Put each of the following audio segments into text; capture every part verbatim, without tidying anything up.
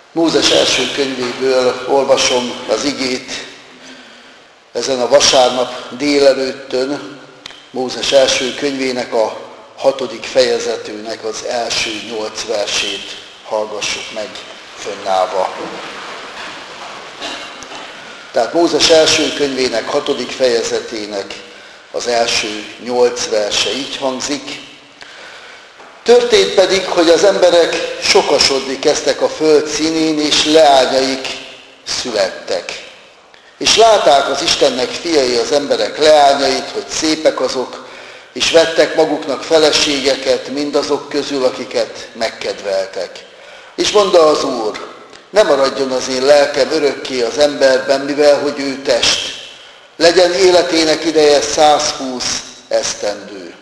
Mózes első könyvéből olvasom az igét ezen a vasárnap délelőttön, Mózes első könyvének a hatodik fejezetének az első nyolc versét hallgassuk meg fönnállva. Tehát Mózes első könyvének hatodik fejezetének az első nyolc verse így hangzik. Történt pedig, hogy az emberek sokasodni kezdtek a föld színén, és leányaik születtek. És látták az Istennek fiai az emberek leányait, hogy szépek azok, és vettek maguknak feleségeket mindazok közül, akiket megkedveltek. És mondta az Úr, ne maradjon az én lelkem örökké az emberben, mivel hogy ő test. Legyen életének ideje százhúsz esztendő.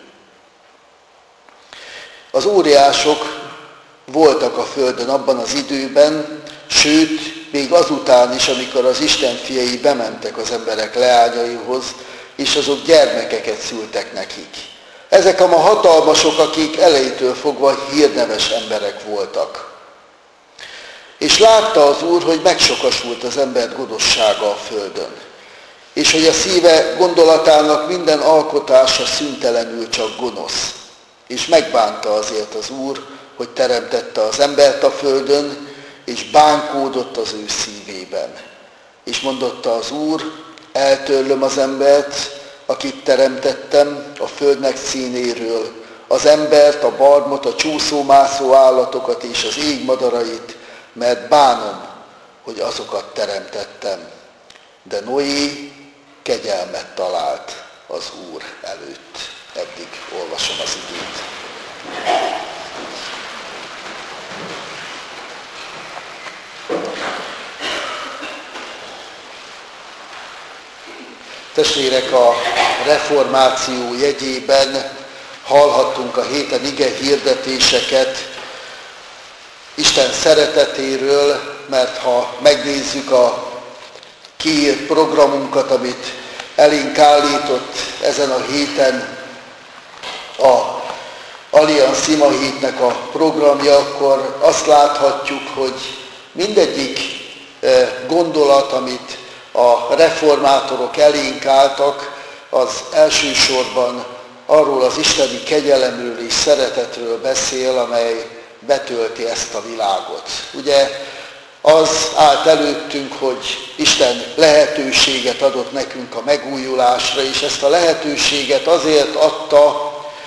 Az óriások voltak a földön abban az időben, sőt, még azután is, amikor az Isten fiai bementek az emberek leányaihoz, és azok gyermekeket szültek nekik. Ezek a ma hatalmasok, akik elejétől fogva hírneves emberek voltak. És látta az Úr, hogy megsokasult az ember gonoszsága a földön, és hogy a szíve gondolatának minden alkotása szüntelenül csak gonosz. És megbánta azért az Úr, hogy teremtette az embert a földön, és bánkódott az ő szívében. És mondotta az Úr, eltörlöm az embert, akit teremtettem a földnek színéről, az embert, a barmot, a csúszómászó állatokat és az ég madarait, mert bánom, hogy azokat teremtettem. De Noé kegyelmet talált az Úr előtt. Eddig olvasom az igét. Testvérek, a reformáció jegyében hallhattunk a héten ige hirdetéseket Isten szeretetéről, mert ha megnézzük a kiírt programunkat, amit elénk állított ezen a héten a Allianz Imahídnek a programja, akkor azt láthatjuk, hogy mindegyik gondolat, amit a reformátorok elénk álltak, az elsősorban arról az isteni kegyelemről és szeretetről beszél, amely betölti ezt a világot. Ugye az állt előttünk, hogy Isten lehetőséget adott nekünk a megújulásra, és ezt a lehetőséget azért adta,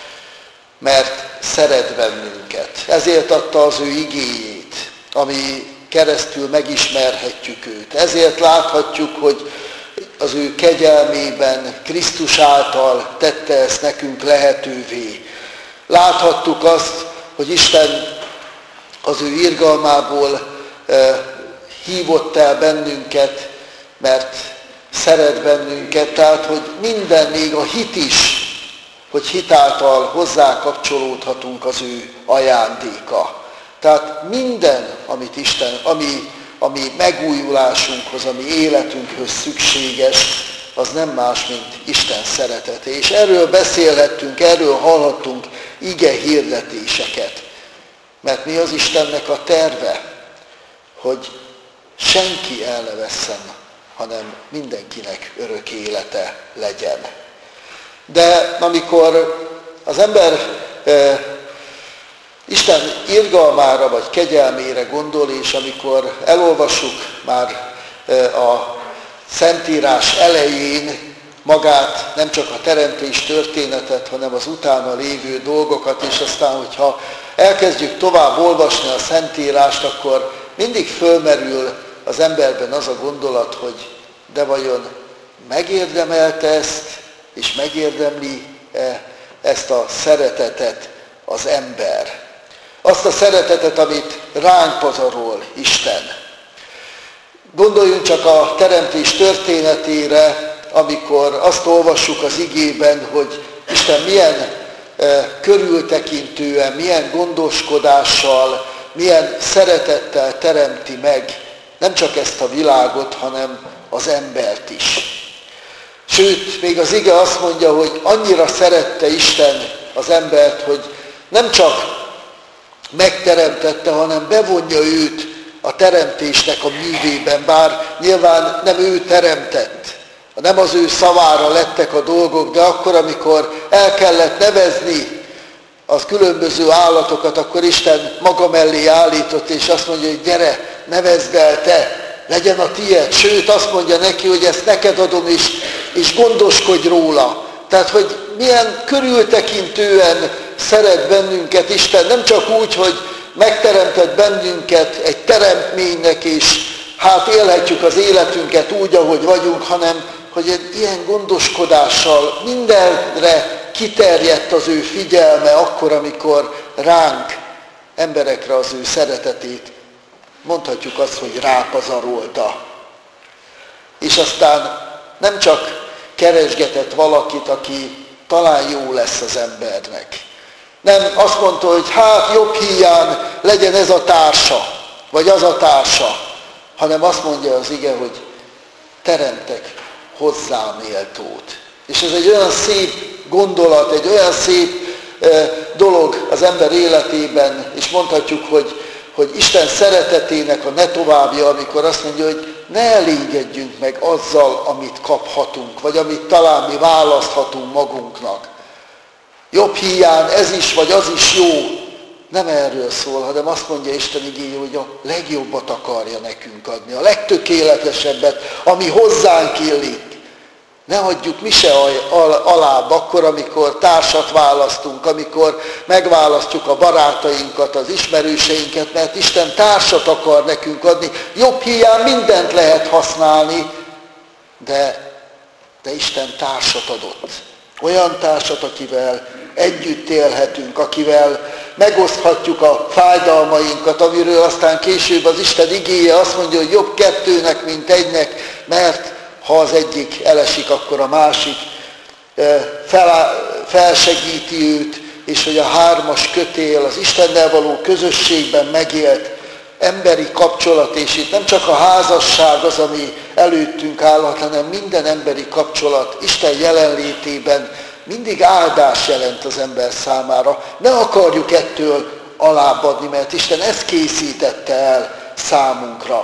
mert szeret bennünket. Ezért adta az ő igéjét, ami keresztül megismerhetjük őt. Ezért láthatjuk, hogy az ő kegyelmében, Krisztus által tette ezt nekünk lehetővé. Láthattuk azt, hogy Isten az ő irgalmából eh, hívott el bennünket, mert szeret bennünket, tehát hogy minden, még a hit is, hogy hitáltal hozzá kapcsolódhatunk az ő ajándéka. Tehát minden, amit Isten, ami, ami megújulásunkhoz, ami életünkhöz szükséges, az nem más, mint Isten szeretete. És erről beszélhettünk, erről hallhattunk ige hirdetéseket. Mert mi az Istennek a terve? Hogy senki el ne vesszen, hanem mindenkinek örök élete legyen. De amikor az ember e, Isten irgalmára vagy kegyelmére gondol, és amikor elolvassuk már e, a Szentírás elején magát, nem csak a teremtés történetet, hanem az utána lévő dolgokat, és aztán, hogyha elkezdjük tovább olvasni a Szentírást, akkor mindig fölmerül az emberben az a gondolat, hogy de vajon megérdemelte ezt, és megérdemli ezt a szeretetet az ember. Azt a szeretetet, amit ránk pazarol Isten. Gondoljunk csak a teremtés történetére, amikor azt olvassuk az igében, hogy Isten milyen körültekintően, milyen gondoskodással, milyen szeretettel teremti meg nem csak ezt a világot, hanem az embert is. Sőt, még az ige azt mondja, hogy annyira szerette Isten az embert, hogy nem csak megteremtette, hanem bevonja őt a teremtésnek a művében, bár nyilván nem ő teremtett, nem az ő szavára lettek a dolgok, de akkor, amikor el kellett nevezni az különböző állatokat, akkor Isten maga mellé állított, és azt mondja, hogy gyere, nevezd el te, legyen a tied. Sőt, azt mondja neki, hogy ezt neked adom, és, és gondoskodj róla. Tehát, hogy milyen körültekintően szeret bennünket Isten, nem csak úgy, hogy megteremtett bennünket egy teremtménynek, és hát élhetjük az életünket úgy, ahogy vagyunk, hanem hogy egy ilyen gondoskodással mindenre kiterjedt az ő figyelme akkor, amikor ránk, emberekre az ő szeretetét, mondhatjuk azt, hogy rápazarolta. És aztán nem csak keresgetett valakit, aki talán jó lesz az embernek. Nem azt mondta, hogy hát jobb híján legyen ez a társa, vagy az a társa, hanem azt mondja az ige, hogy teremtek hozzá méltót. És ez egy olyan szép gondolat, egy olyan szép dolog az ember életében, és mondhatjuk, hogy, hogy Isten szeretetének a ne továbbja, amikor azt mondja, hogy ne elégedjünk meg azzal, amit kaphatunk, vagy amit talán mi választhatunk magunknak. Jobb híján ez is, vagy az is jó. Nem erről szól, hanem azt mondja Isten igéje, hogy a legjobbat akarja nekünk adni, a legtökéletesebbet, ami hozzánk illik. Ne hagyjuk mi se alább akkor, amikor társat választunk, amikor megválasztjuk a barátainkat, az ismerőseinket, mert Isten társat akar nekünk adni. Jobb híján mindent lehet használni, de, de Isten társat adott. Olyan társat, akivel együtt élhetünk, akivel megoszthatjuk a fájdalmainkat, amiről aztán később az Isten igéje azt mondja, hogy jobb kettőnek, mint egynek, mert ha az egyik elesik, akkor a másik fel, felsegíti őt, és hogy a hármas kötél, az Istennel való közösségben megélt emberi kapcsolat, és itt nem csak a házasság az, ami előttünk állhat, hanem minden emberi kapcsolat Isten jelenlétében mindig áldás jelent az ember számára. Ne akarjuk ettől alábbadni, mert Isten ezt készítette el számunkra.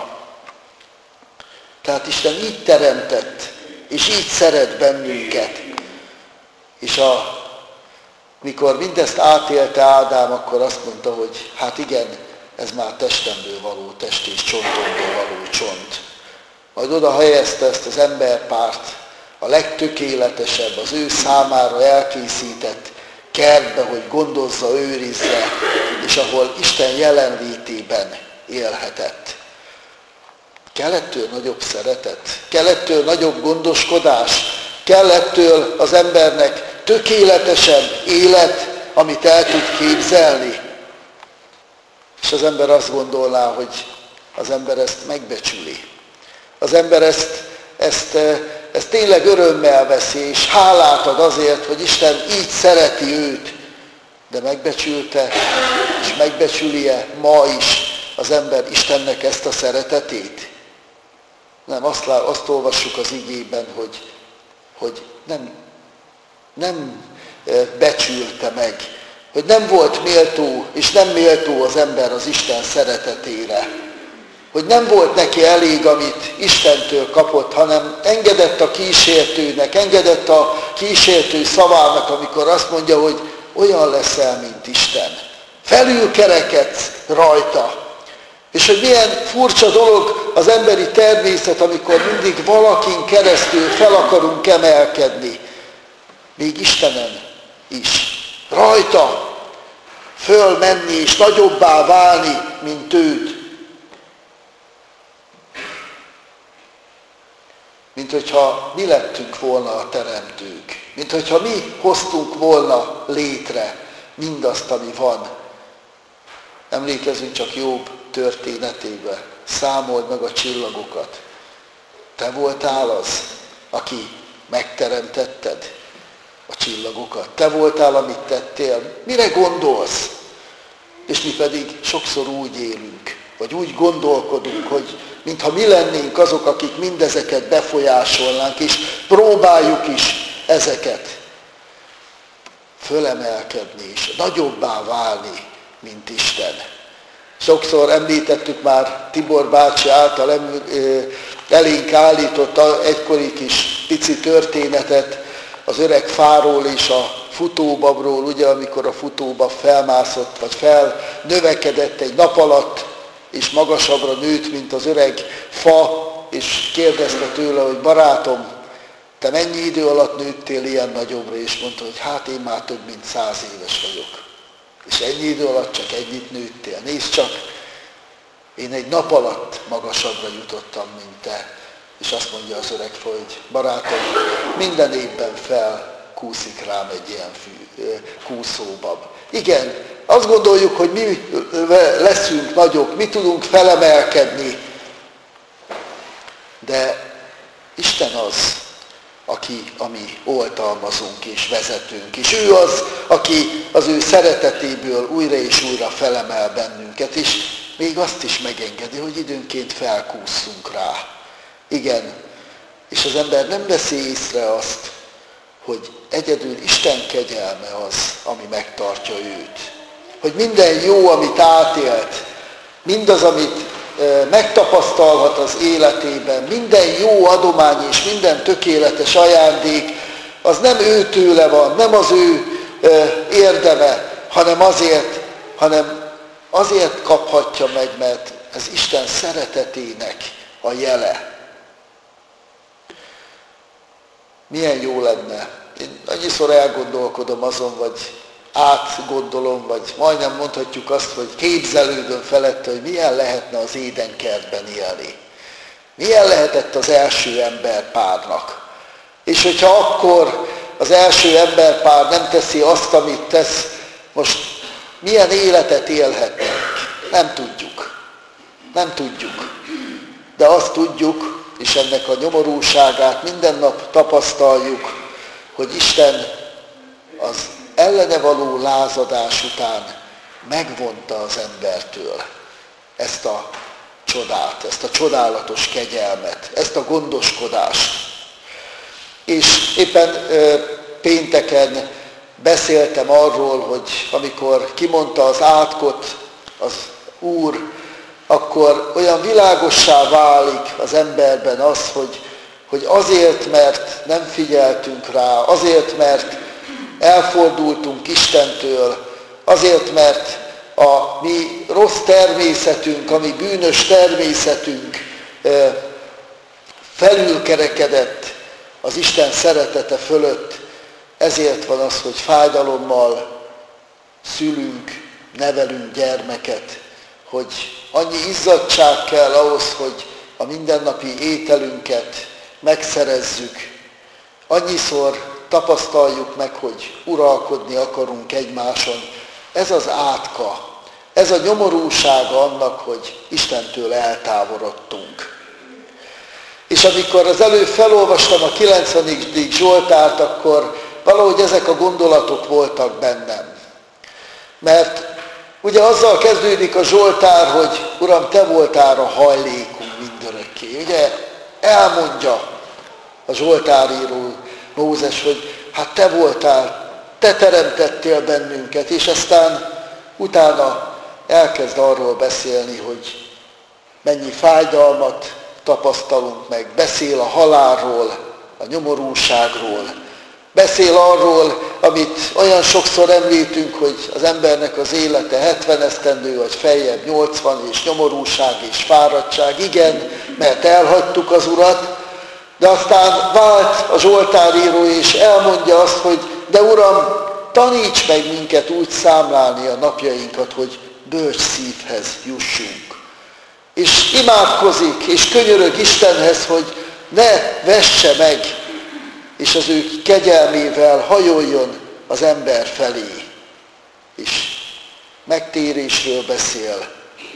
Tehát Isten így teremtett, és így szeret bennünket. És a, mikor mindezt átélte Ádám, akkor azt mondta, hogy hát igen, ez már testemből való test és csontomból való csont. Majd oda helyezte ezt az emberpárt, a legtökéletesebb, az ő számára elkészített kertbe, hogy gondozza, őrizze, és ahol Isten jelenlétében élhetett. Kell ettől nagyobb szeretet? Kell ettől nagyobb gondoskodás? Kell ettől az embernek tökéletesebb élet, amit el tud képzelni? És az ember azt gondolná, hogy az ember ezt megbecsüli. Az ember ezt, ezt, ezt tényleg örömmel veszi, és hálát ad azért, hogy Isten így szereti őt. De megbecsülte, és megbecsüli-e ma is az ember Istennek ezt a szeretetét? Nem, azt, azt olvassuk az igében, hogy, hogy nem, nem becsülte meg, hogy nem volt méltó, és nem méltó az ember az Isten szeretetére. Hogy nem volt neki elég, amit Istentől kapott, hanem engedett a kísértőnek, engedett a kísértő szavának, amikor azt mondja, hogy olyan leszel, mint Isten. Felülkerekedsz rajta. És hogy milyen furcsa dolog az emberi természet, amikor mindig valakin keresztül fel akarunk emelkedni. Még Istenen is. Rajta fölmenni és nagyobbá válni, mint őt. Mint hogyha mi lettünk volna a teremtők. Mint hogyha mi hoztunk volna létre mindazt, ami van. Emlékezzünk csak Jobb történetébe. Számold meg a csillagokat. Te voltál az, aki megteremtetted a csillagokat. Te voltál, amit tettél. Mire gondolsz? És mi pedig sokszor úgy élünk, vagy úgy gondolkodunk, hogy mintha mi lennénk azok, akik mindezeket befolyásolnánk, és próbáljuk is ezeket fölemelkedni, és nagyobbá válni, mint Isten. Sokszor említettük már Tibor bácsi által elénk állított egykori kis pici történetet az öreg fáról és a futóbabról, ugye, amikor a futóbab felmászott, vagy felnövekedett egy nap alatt, és magasabbra nőtt, mint az öreg fa, és kérdezte tőle, hogy barátom, te mennyi idő alatt nőttél ilyen nagyobbra, és mondta, hogy hát én már több mint száz éves vagyok. És ennyi idő alatt csak ennyit nőttél. Nézd csak, én egy nap alatt magasabbra jutottam, mint te. És azt mondja az öreg fa, hogy barátom, minden évben felkúszik rám egy ilyen fű, kúszóbab. Igen, azt gondoljuk, hogy mi leszünk nagyok, mi tudunk felemelkedni, de Isten az, aki a mi oltalmazunk és vezetünk. És ő az, aki az ő szeretetéből újra és újra felemel bennünket, és még azt is megengedi, hogy időnként felkússzunk rá. Igen, és az ember nem veszi észre azt, hogy egyedül Isten kegyelme az, ami megtartja őt. Hogy minden jó, amit átélt, mindaz, amit megtapasztalhat az életében, minden jó adomány és minden tökéletes ajándék, az nem ő tőle van, nem az ő érdeme, hanem azért, hanem azért kaphatja meg, mert ez Isten szeretetének a jele. Milyen jó lenne. Én annyiszor elgondolkodom azon, vagy átgondolom, vagy majdnem mondhatjuk azt, hogy képzelődöm felette, hogy milyen lehetne az édenkertben élni. Milyen lehetett az első emberpárnak. És hogyha akkor az első emberpár nem teszi azt, amit tesz, most milyen életet élhetnénk? Nem tudjuk. Nem tudjuk. De azt tudjuk, és ennek a nyomorúságát minden nap tapasztaljuk, hogy Isten az ellene való lázadás után megvonta az embertől ezt a csodát, ezt a csodálatos kegyelmet, ezt a gondoskodást. És éppen ö, pénteken beszéltem arról, hogy amikor kimondta az átkot az Úr, akkor olyan világossá válik az emberben az, hogy, hogy azért, mert nem figyeltünk rá, azért, mert elfordultunk Istentől, azért, mert a mi rossz természetünk, a mi bűnös természetünk felülkerekedett az Isten szeretete fölött, ezért van az, hogy fájdalommal szülünk, nevelünk gyermeket, hogy annyi izzadság kell ahhoz, hogy a mindennapi ételünket megszerezzük. Annyiszor tapasztaljuk meg, hogy uralkodni akarunk egymáson. Ez az átka, ez a nyomorúsága annak, hogy Istentől eltávolodtunk. És amikor az előbb felolvastam a kilencvenedik Zsoltárt, akkor valahogy ezek a gondolatok voltak bennem. Mert ugye azzal kezdődik a Zsoltár, hogy Uram, Te voltál a hajlékunk mindörökké. Ugye elmondja a Zsoltáríró Mózes, hogy hát Te voltál, Te teremtettél bennünket, és aztán utána elkezd arról beszélni, hogy mennyi fájdalmat tapasztalunk meg, beszél a halálról, a nyomorúságról, beszél arról, amit olyan sokszor említünk, hogy az embernek az élete hetven esztendő, vagy feljebb nyolcvan, és nyomorúság és fáradtság. Igen, mert elhagytuk az Urat, de aztán vált a Zsoltáríró, és elmondja azt, hogy de Uram, taníts meg minket úgy számlálni a napjainkat, hogy bölcs szívhez jussunk. És imádkozik, és könyörög Istenhez, hogy ne vesse meg, és az ő kegyelmével hajoljon az ember felé. És megtérésről beszél,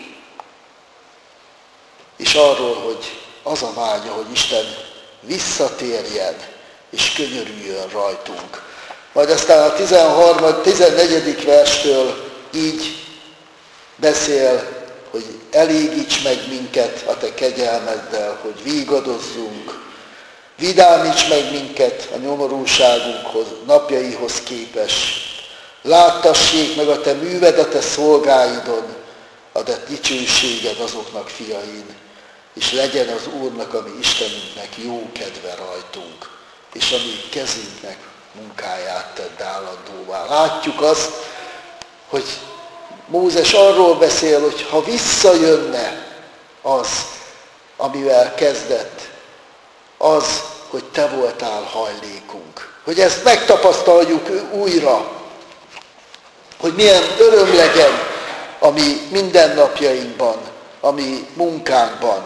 és arról, hogy az a vágya, hogy Isten visszatérjen, és könyörüljön rajtunk. Majd aztán a tizenharmadik, tizennegyedik verstől így beszél, hogy elégíts meg minket a Te kegyelmeddel, hogy vígadozzunk, vidámíts meg minket a nyomorúságunkhoz, napjaihoz képes. Láttassék meg a Te műved a Te szolgáidon, add dicsőséged azoknak fiain, és legyen az Úrnak, ami Istenünknek jó kedve rajtunk, és ami kezünknek munkáját tedd állandóvá. Látjuk azt, hogy Mózes arról beszél, hogy ha visszajönne az, amivel kezdett, az, hogy te voltál hajlékunk. Hogy ezt megtapasztaljuk újra, hogy milyen öröm legyen a mi mindennapjainkban, a mi munkánkban.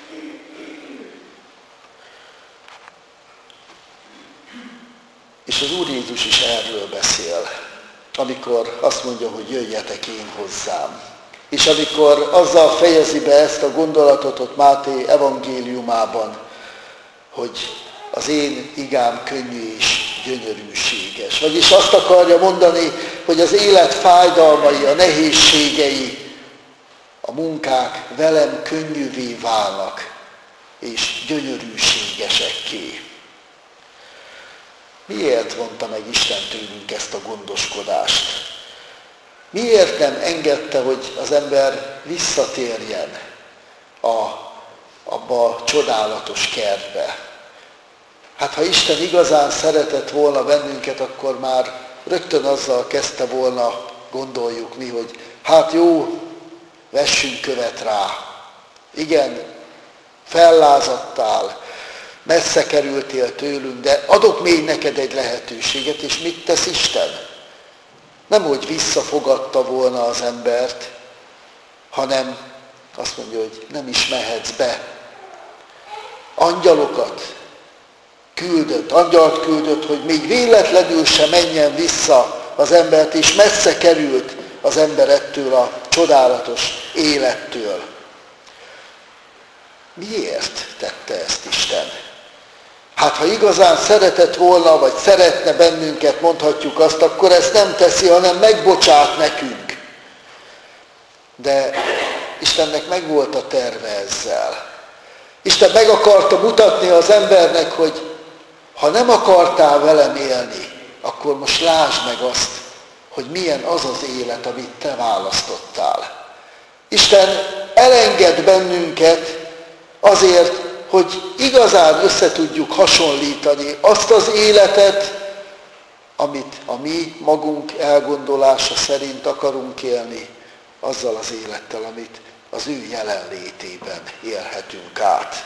És az Úr Jézus is erről beszél, amikor azt mondja, hogy jöjjetek én hozzám. És amikor azzal fejezi be ezt a gondolatot ott Máté evangéliumában, hogy az én igám könnyű és gyönyörűséges. Vagyis azt akarja mondani, hogy az élet fájdalmai, a nehézségei, a munkák velem könnyűvé válnak, és gyönyörűségesekké. Miért vonta meg Isten tőlünk ezt a gondoskodást? Miért nem engedte, hogy az ember visszatérjen a, abba a csodálatos kertbe? Hát ha Isten igazán szeretett volna bennünket, akkor már rögtön azzal kezdte volna, gondoljuk mi, hogy hát jó, vessünk követ rá. Igen, fellázadtál, messze kerültél tőlünk, de adok még neked egy lehetőséget, és mit tesz Isten? Nem, hogy visszafogadta volna az embert, hanem azt mondja, hogy nem is mehetsz be. Angyalokat küldött, angyalt küldött, hogy még véletlenül se menjen vissza az embert, és messze került az ember ettől a csodálatos élettől. Miért tette ezt Isten? Hát ha igazán szeretett volna, vagy szeretne bennünket, mondhatjuk azt, akkor ezt nem teszi, hanem megbocsát nekünk. De Istennek megvolt a terve ezzel. Isten meg akarta mutatni az embernek, hogy ha nem akartál velem élni, akkor most lásd meg azt, hogy milyen az az élet, amit te választottál. Isten elenged bennünket azért, hogy igazán össze tudjuk hasonlítani azt az életet, amit a mi magunk elgondolása szerint akarunk élni, azzal az élettel, amit az ő jelenlétében élhetünk át.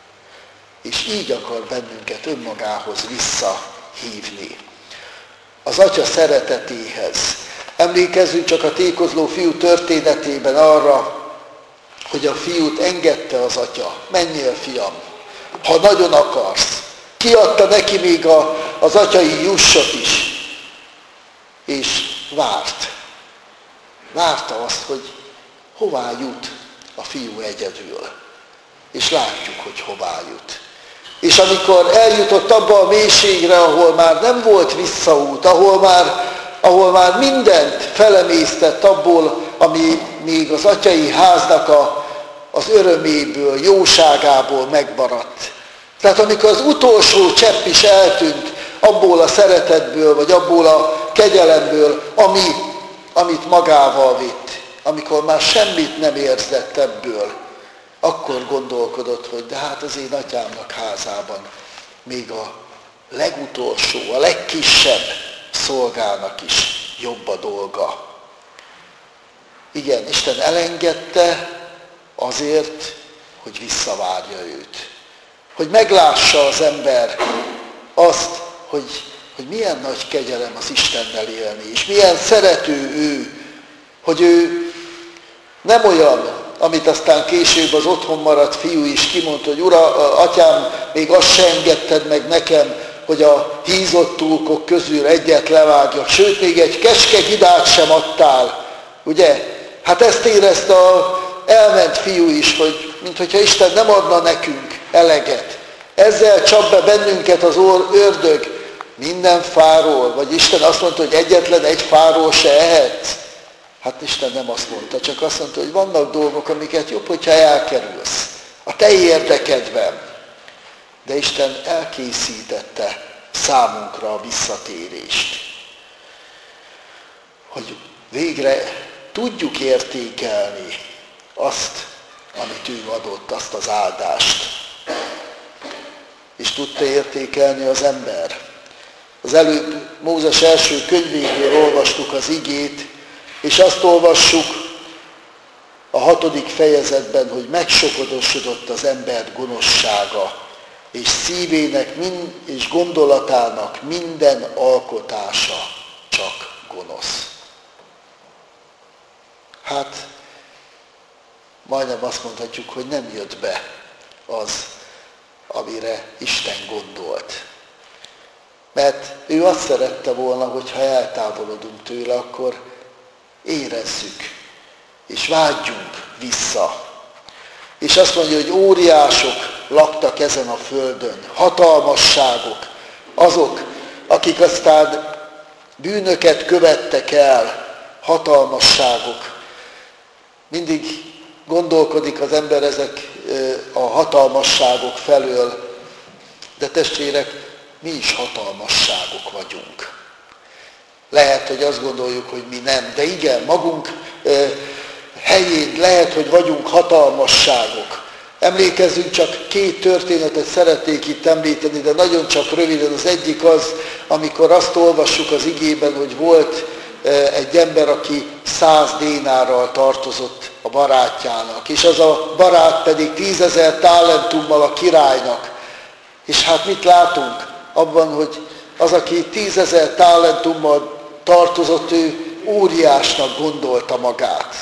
És így akar bennünket önmagához visszahívni. Az Atya szeretetéhez. Emlékezzünk csak a tékozló fiú történetében arra, hogy a fiút engedte az atya. Menjél, fiam, ha nagyon akarsz. Kiadta neki még a, az atyai jussot is. És várt. Várta azt, hogy hová jut a fiú egyedül. És látjuk, hogy hová jut. És amikor eljutott abba a mélységre, ahol már nem volt visszaút, ahol már, ahol már mindent felemésztett abból, ami még az atyai háznak a, az öröméből, jóságából megmaradt. Tehát amikor az utolsó csepp is eltűnt abból a szeretetből, vagy abból a kegyelemből, ami, amit magával vitt, amikor már semmit nem érzett ebből, akkor gondolkodott, hogy de hát az én atyámnak házában még a legutolsó, a legkisebb szolgának is jobb a dolga. Igen, Isten elengedte azért, hogy visszavárja őt. Hogy meglássa az ember azt, hogy, hogy milyen nagy kegyelem az Istennel élni, és milyen szerető ő, hogy ő nem olyan, amit aztán később az otthon maradt fiú is kimondta, hogy Ura, atyám, még azt se engedted meg nekem, hogy a hízott tulkok közül egyet levágjak, sőt, még egy kecske gidát sem adtál. Ugye? Hát ezt érezte a elment fiú is, hogy minthogyha Isten nem adna nekünk eleget. Ezzel csap be bennünket az ördög minden fáról, vagy Isten azt mondta, hogy egyetlen egy fáról se ehetsz. Hát Isten nem azt mondta, csak azt mondta, hogy vannak dolgok, amiket jobb, hogyha elkerülsz. A te érdekedben. De Isten elkészítette számunkra a visszatérést. Hogy végre tudjuk értékelni azt, amit ő adott, azt az áldást. És tudta értékelni az ember. Az előbb Mózes első könyvéből olvastuk az igét, és azt olvassuk a hatodik fejezetben, hogy megsokodosodott az ember gonoszsága, és szívének mind, és gondolatának minden alkotása csak gonosz. Hát, majdnem azt mondhatjuk, hogy nem jött be az, amire Isten gondolt. Mert ő azt szerette volna, hogy ha eltávolodunk tőle, akkor érezzük, és vágyjunk vissza. És azt mondja, hogy óriások laktak ezen a földön, hatalmasságok, azok, akik aztán bűnöket követtek el, hatalmasságok. Mindig gondolkodik az ember ezek a hatalmasságok felől, de testvérek, mi is hatalmasságok vagyunk. Lehet, hogy azt gondoljuk, hogy mi nem, de igen, magunk helyén lehet, hogy vagyunk hatalmasságok. Emlékezzünk, csak két történetet szeretnék itt említeni, de nagyon csak röviden. Az egyik az, amikor azt olvassuk az igében, hogy volt egy ember, aki száz dénárral tartozott a barátjának, és az a barát pedig tízezer talentummal a királynak. És hát mit látunk abban, hogy az, aki tízezer talentummal tartozott, ő óriásnak gondolta magát.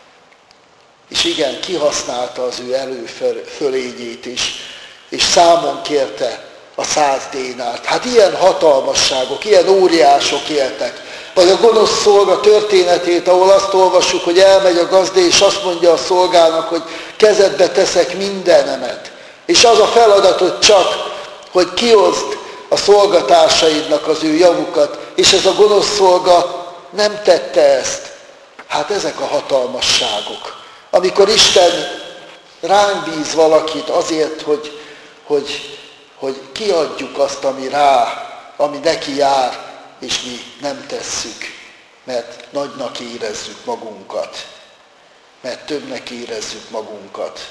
És igen, kihasználta az ő előfölényét is, és számon kérte a száz dénárt. Hát ilyen hatalmasságok, ilyen óriások éltek. Vagy a gonosz szolga történetét, ahol azt olvassuk, hogy elmegy a gazda, és azt mondja a szolgának, hogy kezedbe teszek mindenemet. És az a feladatod csak, hogy kioszd a szolgatársaidnak az ő javukat, és ez a gonosz szolga nem tette ezt. Hát ezek a hatalmasságok. Amikor Isten ránk bíz valakit azért, hogy, hogy, hogy kiadjuk azt, ami rá, ami neki jár, és mi nem tesszük, mert nagynak érezzük magunkat, mert többnek érezzük magunkat.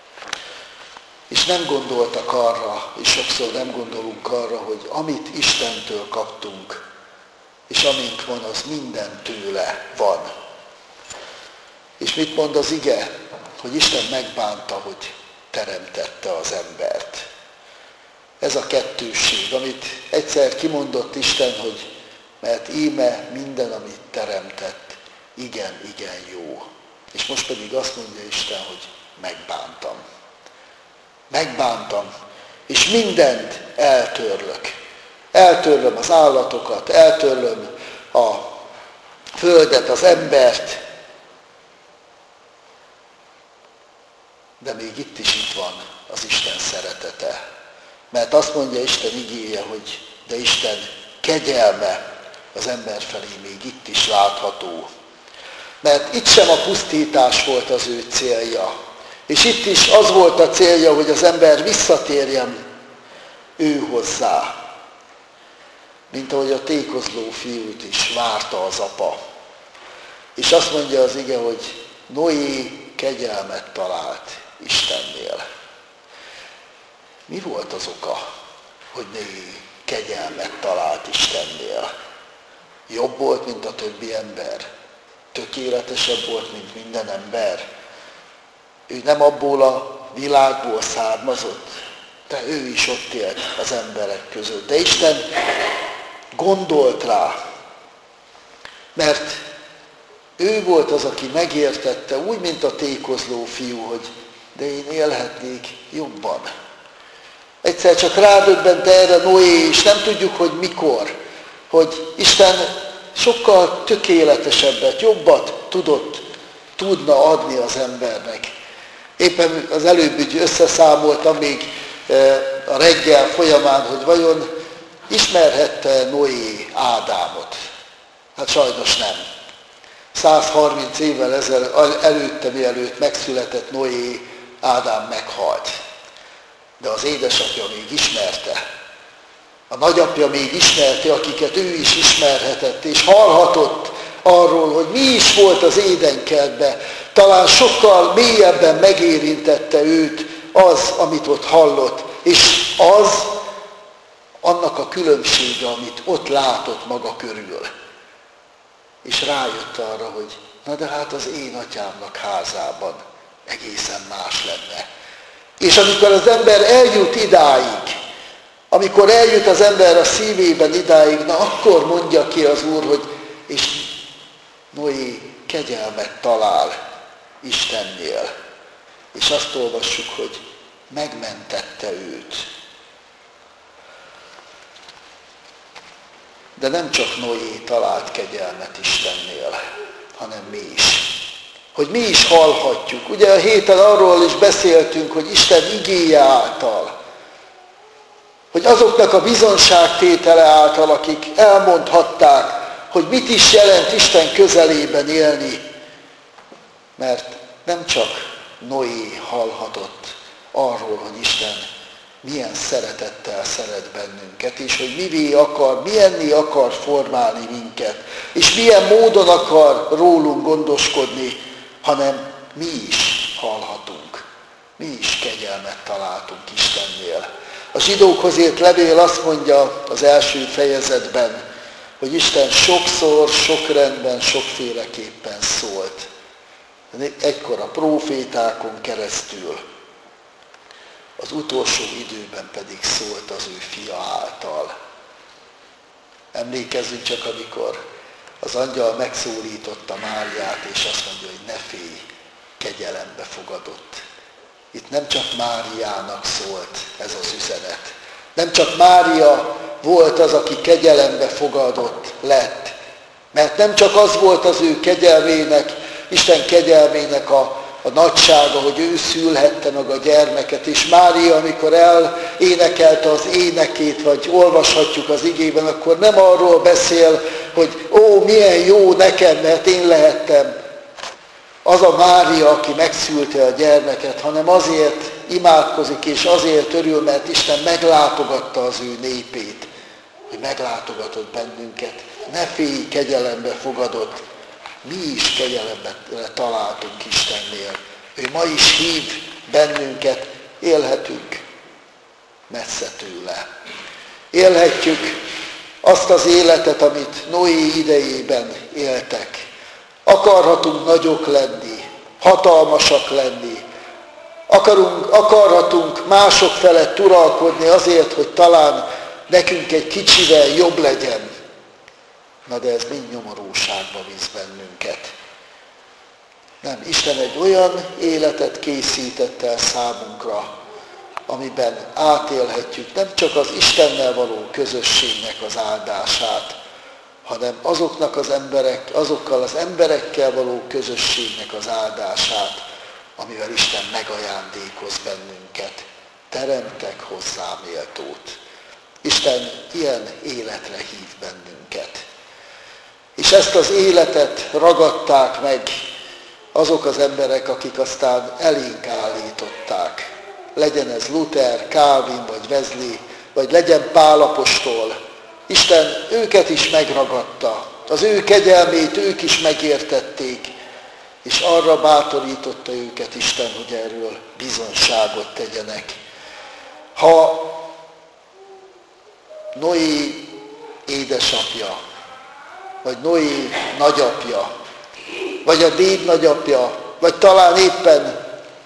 És nem gondoltak arra, és sokszor nem gondolunk arra, hogy amit Istentől kaptunk, és amink van, az minden tőle van. És mit mond az ige? Hogy Isten megbánta, hogy teremtette az embert. Ez a kettősség, amit egyszer kimondott Isten, hogy mert íme minden, amit teremtett, igen, igen jó. És most pedig azt mondja Isten, hogy megbántam. Megbántam, és mindent eltörlök. Eltörlöm az állatokat, eltörlöm a földet, az embert, de még itt is itt van az Isten szeretete. Mert azt mondja Isten igéje, hogy de Isten kegyelme az ember felé még itt is látható. Mert itt sem a pusztítás volt az ő célja. És itt is az volt a célja, hogy az ember visszatérjen ő hozzá. Mint ahogy a tékozló fiút is várta az apa. És azt mondja az ige, hogy Noé kegyelmet talált Istennél. Mi volt az oka, hogy Noé kegyelmet talált Istennél? Jobb volt, mint a többi ember? Tökéletesebb volt, mint minden ember? Ő nem abból a világból származott, de ő is ott élt az emberek között. De Isten gondolt rá, mert ő volt az, aki megértette, úgy, mint a tékozló fiú, hogy de én élhetnék jobban. Egyszer csak rádöbbent erre Noé, és nem tudjuk, hogy mikor, hogy Isten sokkal tökéletesebbet, jobbat tudott, tudna adni az embernek. Éppen az előbb így összeszámoltam még a reggel folyamán, hogy vajon ismerhette Noé Ádámot? Hát sajnos nem. százharminc évvel ezelőtt, előtte, mielőtt megszületett Noé, Ádám meghalt. De az édesapja még ismerte. A nagyapja még ismerte, akiket ő is ismerhetett, és hallhatott arról, hogy mi is volt az édenkertben. Talán sokkal mélyebben megérintette őt az, amit ott hallott, és az, annak a különbsége, amit ott látott maga körül. És rájött arra, hogy na de hát az én atyámnak házában egészen más lenne. És amikor az ember eljut idáig, amikor eljut az ember a szívében idáig, na akkor mondja ki az Úr, hogy és Noé kegyelmet talál Istennél. És azt olvassuk, hogy megmentette őt. De nem csak Noé talált kegyelmet Istennél, hanem mi is. Hogy mi is hallhatjuk. Ugye a héten arról is beszéltünk, hogy Isten igéje által, hogy azoknak a bizonságtétele által, akik elmondhatták, hogy mit is jelent Isten közelében élni, mert nem csak Noé hallhatott arról, hogy Isten milyen szeretettel szeret bennünket, és hogy mivé akar, milyenné akar formálni minket, és milyen módon akar rólunk gondoskodni, hanem mi is hallhatunk. Mi is kegyelmet találtunk Istennél. A zsidókhoz írt levél azt mondja az első fejezetben, hogy Isten sokszor, sok rendben, sokféleképpen szólt. Egykor a prófétákon keresztül, az utolsó időben pedig szólt az ő fia által. Emlékezzünk csak, amikor az angyal megszólította Máriát, és azt mondja, hogy ne félj, kegyelembe fogadott. Itt nem csak Máriának szólt ez az üzenet. Nem csak Mária volt az, aki kegyelembe fogadott lett. Mert nem csak az volt az ő kegyelmének, Isten kegyelmének a, a nagysága, hogy ő szülhette meg a gyermeket. És Mária, amikor elénekelte az énekét, vagy olvashatjuk az igében, akkor nem arról beszél, hogy ó, milyen jó nekem, mert én lehettem az a Mária, aki megszülte a gyermeket, hanem azért imádkozik, és azért örül, mert Isten meglátogatta az ő népét, hogy meglátogatott bennünket. Ne félj, kegyelembe fogadott. Mi is kegyelembe találtunk Istennél. Ő ma is hív bennünket, élhetünk messze tőle. Élhetjük azt az életet, amit Noé idejében éltek. Akarhatunk nagyok lenni, hatalmasak lenni, akarunk, akarhatunk mások felett uralkodni azért, hogy talán nekünk egy kicsivel jobb legyen. Na de ez mind nyomorúságba visz bennünket. Nem, Isten egy olyan életet készített el számunkra, amiben átélhetjük nem csak az Istennel való közösségnek az áldását, hanem azoknak az emberek, azokkal az emberekkel való közösségnek az áldását, amivel Isten megajándékoz bennünket. Teremtek hozzá méltót. Isten ilyen életre hív bennünket. És ezt az életet ragadták meg azok az emberek, akik aztán elénk állították. Legyen ez Luther, Calvin vagy Wesley, vagy legyen Pál apostol. Isten őket is megragadta, az ő kegyelmét ők is megértették, és arra bátorította őket Isten, hogy erről bizonságot tegyenek. Ha Noé édesapja, vagy Noé nagyapja, vagy a déd nagyapja, vagy talán éppen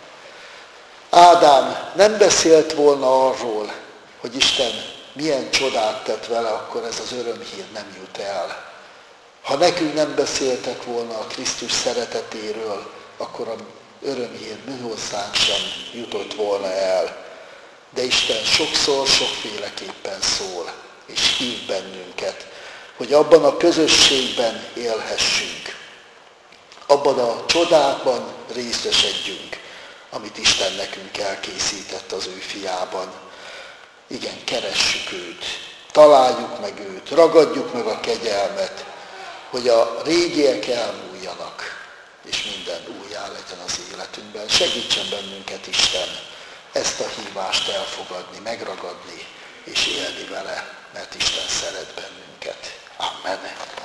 Ádám nem beszélt volna arról, hogy Isten milyen csodát tett vele, akkor ez az örömhír nem jut el. Ha nekünk nem beszéltek volna a Krisztus szeretetéről, akkor az örömhír mi hozzánk sem jutott volna el. De Isten sokszor, sokféleképpen szól, és hív bennünket, hogy abban a közösségben élhessünk. Abban a csodában részesedjünk, amit Isten nekünk elkészített az ő fiában. Igen, keressük őt, találjuk meg őt, ragadjuk meg a kegyelmet, hogy a régiek elmúljanak, és minden újjá legyen az életünkben. Segítsen bennünket Isten ezt a hívást elfogadni, megragadni és élni vele, mert Isten szeret bennünket. Amen.